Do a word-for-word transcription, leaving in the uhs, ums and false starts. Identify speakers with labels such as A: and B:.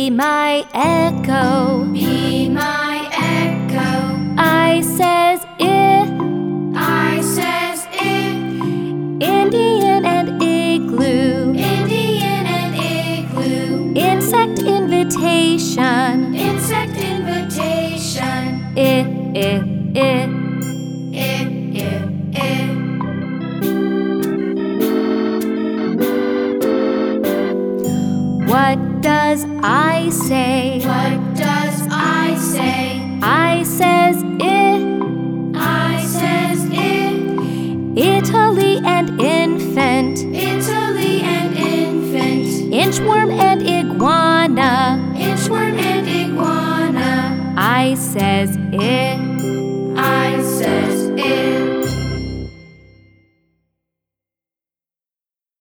A: Be my echo.
B: Be my echo.
A: I says I.
B: I says I.
A: Indian and igloo.
B: Indian and igloo.
A: Insect invitation.
B: Insect invitation.
A: I, I, I.
B: I, I, I.
A: What does I say?
B: What does I say?
A: I says I.